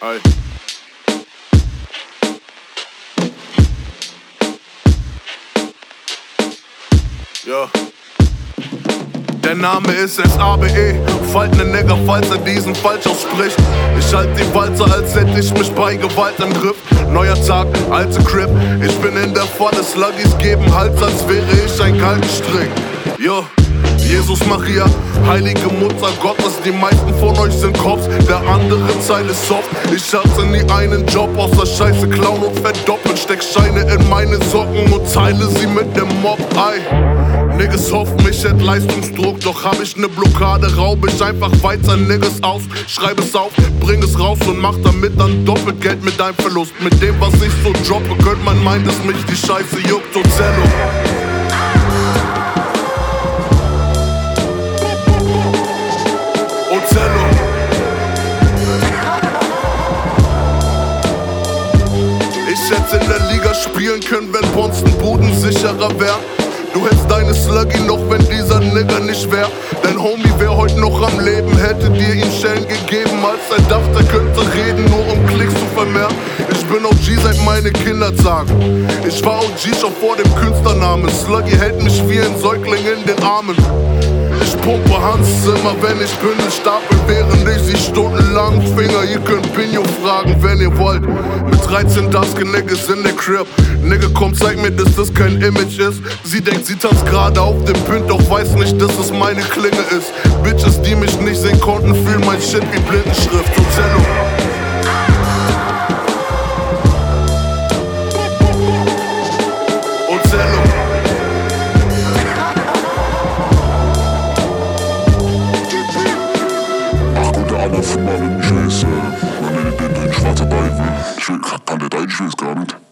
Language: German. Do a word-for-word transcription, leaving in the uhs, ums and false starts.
Hi. Ja. Der Name ist S A B E, faltende Nigger, falls er diesen falsch ausspricht. Ich halt die Walzer, als hätte ich mich bei Gewalt im Griff. Neuer Tag, alte Crip, ich bin in der Falle. Sluggies geben Hals, als wäre ich ein Kaltenstrick. Jo. Jesus Maria, heilige Mutter Gottes, die meisten von euch sind Cops, der andere Teil ist soft. Ich hatte nie einen Job, außer Scheiße klauen und verdoppeln. Steck Scheine in meine Socken und teile sie mit dem Mob. Ei, Niggas hoffen, ich hätt Leistungsdruck, doch hab ich ne Blockade, raub ich einfach weiter Niggas aus. Schreib es auf, bring es raus und mach damit dann doppelt Geld mit deinem Verlust. Mit dem, was ich so droppe, könnt man meinen, dass mich die Scheiße juckt. Ozello. Ozello. Ich hätte in der Liga spielen können, wenn Bonzen Buden sicherer wär. Du hättest deine Sluggy noch, wenn dieser Nigger nicht wär. Dein Homie wär heute noch am Leben, hätte dir ihm Schellen gegeben, als er dachte, er könnte reden, nur um Klicks zu vermehren. Ich bin O G seit meine Kindertagen. Ich war O G schon vor dem Künstlernamen. Sluggy hält mich wie ein Säugling in den Armen. Ich pumpe Hans Zimmer, wenn ich Bündel stapel, während ich sie stundenlang Finger. Ihr könnt Pinyo fragen, wenn ihr wollt. Mit dreizehn Dusken Niggas in der Crib. Nigga, komm, zeig mir, dass das kein Image ist. Sie denkt, sie tanzt gerade auf dem Pint, doch weiß nicht, dass es meine Klinge ist. Bitches, die mich nicht sehen konnten, fühlen mein Shit wie Blindenschrift. Ozello. Ozello. Alle von Marvin Chase, wenn ihr den schwarzer Teufel, ich kann der Deutsch, ich weiß gar nicht.